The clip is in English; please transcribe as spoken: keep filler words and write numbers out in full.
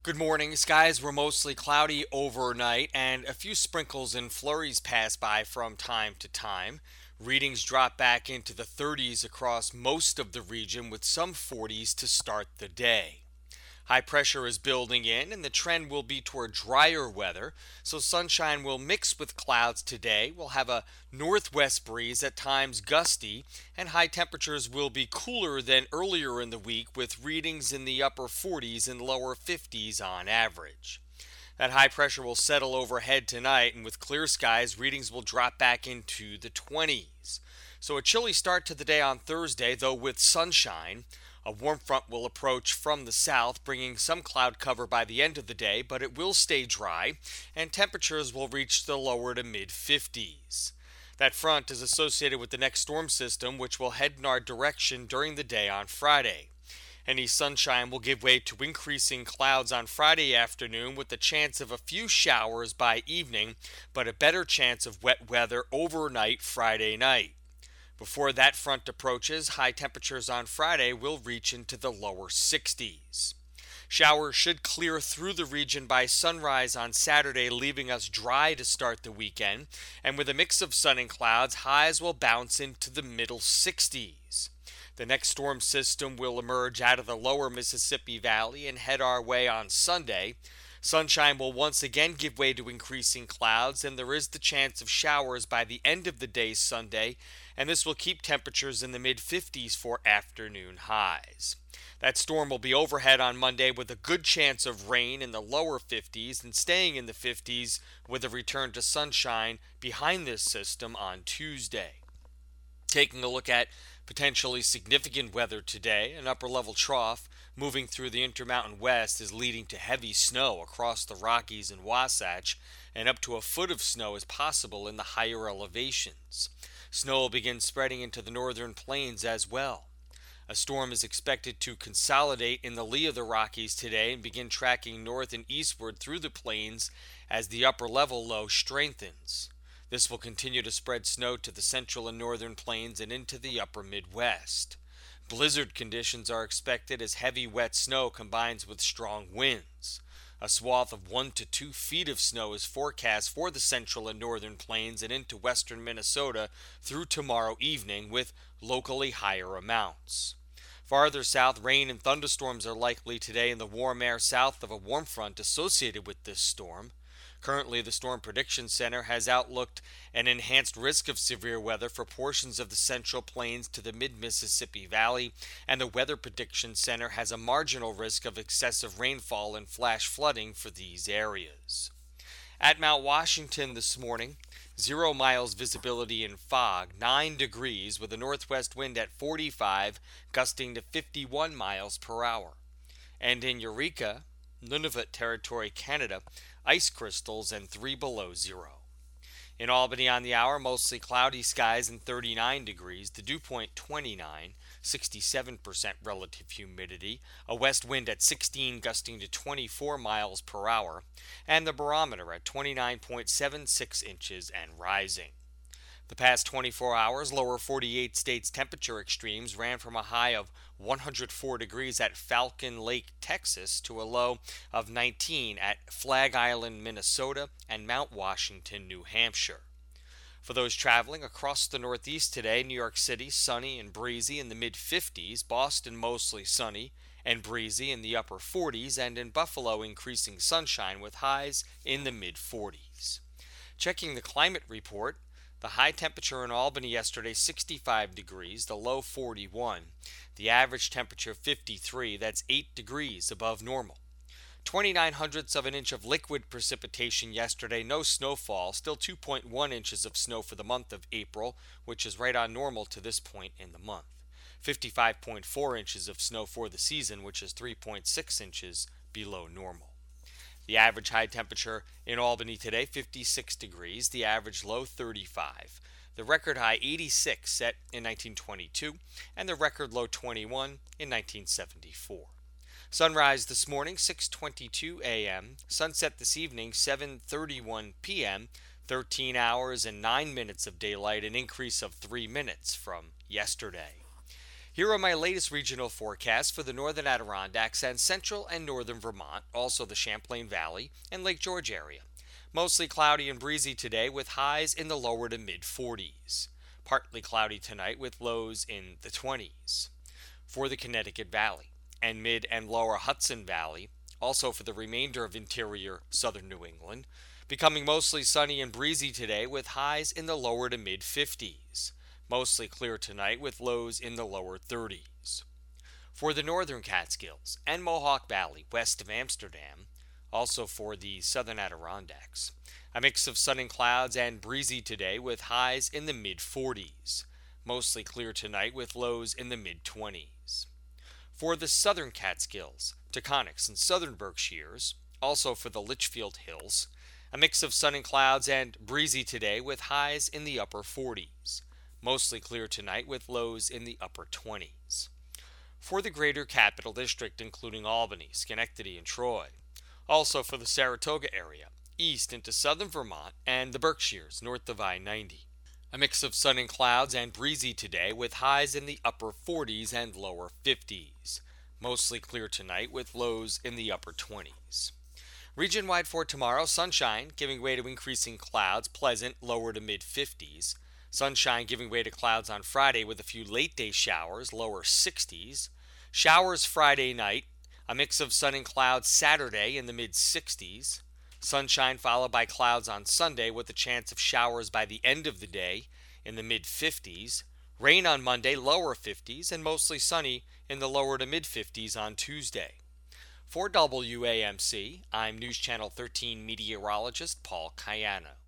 Good morning. Skies were mostly cloudy overnight, and a few sprinkles and flurries passed by from time to time. Readings dropped back into the thirties across most of the region, with some forties to start the day. High pressure is building in, and the trend will be toward drier weather, so sunshine will mix with clouds today. We'll have a northwest breeze, at times gusty, and high temperatures will be cooler than earlier in the week, with readings in the upper forties and lower fifties on average. That high pressure will settle overhead tonight, and with clear skies, readings will drop back into the twenties. So a chilly start to the day on Thursday, though with sunshine. A warm front will approach from the south, bringing some cloud cover by the end of the day, but it will stay dry, and temperatures will reach the lower to mid fifties. That front is associated with the next storm system, which will head in our direction during the day on Friday. Any sunshine will give way to increasing clouds on Friday afternoon, with the chance of a few showers by evening, but a better chance of wet weather overnight Friday night. Before that front approaches, high temperatures on Friday will reach into the lower sixties. Showers should clear through the region by sunrise on Saturday, leaving us dry to start the weekend, and with a mix of sun and clouds, highs will bounce into the middle sixties. The next storm system will emerge out of the lower Mississippi Valley and head our way on Sunday. Sunshine will once again give way to increasing clouds, and there is the chance of showers by the end of the day Sunday, and this will keep temperatures in the mid fifties for afternoon highs. That storm will be overhead on Monday with a good chance of rain in the lower fifties and staying in the fifties with a return to sunshine behind this system on Tuesday. Taking a look at potentially significant weather today, an upper level trough moving through the Intermountain West is leading to heavy snow across the Rockies and Wasatch, and up to a foot of snow is possible in the higher elevations. Snow will begin spreading into the northern plains as well. A storm is expected to consolidate in the lee of the Rockies today and begin tracking north and eastward through the plains as the upper level low strengthens. This will continue to spread snow to the central and northern plains and into the upper Midwest. Blizzard conditions are expected as heavy wet snow combines with strong winds. A swath of one to two feet of snow is forecast for the central and northern plains and into western Minnesota through tomorrow evening, with locally higher amounts. Farther south, rain and thunderstorms are likely today in the warm air south of a warm front associated with this storm. Currently, the Storm Prediction Center has outlooked an enhanced risk of severe weather for portions of the Central Plains to the mid-Mississippi Valley, and the Weather Prediction Center has a marginal risk of excessive rainfall and flash flooding for these areas. At Mount Washington this morning, zero miles visibility in fog, nine degrees with a northwest wind at forty-five, gusting to fifty-one miles per hour. And in Eureka, Nunavut Territory, Canada, ice crystals and three below zero. In Albany on the hour, mostly cloudy skies and thirty-nine degrees, the dew point twenty-nine, sixty-seven percent relative humidity, a west wind at sixteen gusting to twenty-four miles per hour, and the barometer at twenty-nine point seven six inches and rising. The past twenty-four hours, lower forty-eight states temperature extremes ran from a high of one hundred four degrees at Falcon Lake, Texas, to a low of nineteen at Flag Island, Minnesota, and Mount Washington, New Hampshire. For those traveling across the Northeast today, New York City sunny and breezy in the mid fifties, Boston mostly sunny and breezy in the upper forties, and in Buffalo increasing sunshine with highs in the mid forties. Checking the climate report, the high temperature in Albany yesterday, sixty-five degrees, the low forty-one. The average temperature fifty-three, that's eight degrees above normal. twenty-nine hundredths of an inch of liquid precipitation yesterday, no snowfall, still two point one inches of snow for the month of April, which is right on normal to this point in the month. fifty-five point four inches of snow for the season, which is three point six inches below normal. The average high temperature in Albany today, fifty-six degrees. The average low, thirty-five. The record high, eighty-six, set in nineteen twenty-two, and the record low, twenty-one, in nineteen seventy-four. Sunrise this morning, six twenty-two a.m. Sunset this evening, seven thirty-one p.m. thirteen hours and nine minutes of daylight, an increase of three minutes from yesterday. Here are my latest regional forecasts for the northern Adirondacks and central and northern Vermont, also the Champlain Valley and Lake George area. Mostly cloudy and breezy today with highs in the lower to mid forties. Partly cloudy tonight with lows in the twenties. For the Connecticut Valley and mid and lower Hudson Valley, also for the remainder of interior southern New England, becoming mostly sunny and breezy today with highs in the lower to mid fifties. Mostly clear tonight with lows in the lower thirties. For the northern Catskills and Mohawk Valley west of Amsterdam, also for the southern Adirondacks, a mix of sun and clouds and breezy today with highs in the mid forties. Mostly clear tonight with lows in the mid twenties. For the southern Catskills, Taconics, and southern Berkshires, also for the Litchfield Hills, a mix of sun and clouds and breezy today with highs in the upper forties. Mostly clear tonight with lows in the upper twenties. For the greater Capital District, including Albany, Schenectady, and Troy. Also for the Saratoga area, east into southern Vermont, and the Berkshires, north of I ninety. A mix of sun and clouds and breezy today with highs in the upper forties and lower fifties. Mostly clear tonight with lows in the upper twenties. Region-wide for tomorrow, sunshine giving way to increasing clouds, pleasant, lower to mid fifties. Sunshine giving way to clouds on Friday with a few late-day showers, lower sixties. Showers Friday night, a mix of sun and clouds Saturday in the mid sixties. Sunshine followed by clouds on Sunday with a chance of showers by the end of the day in the mid fifties. Rain on Monday, lower fifties, and mostly sunny in the lower to mid fifties on Tuesday. For W A M C, I'm News Channel thirteen meteorologist Paul Cayano.